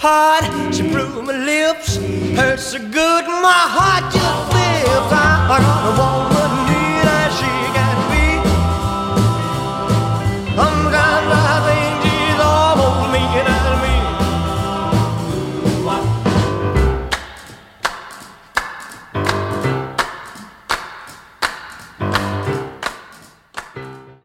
hard. She blew my lips, hurt so good, my heart just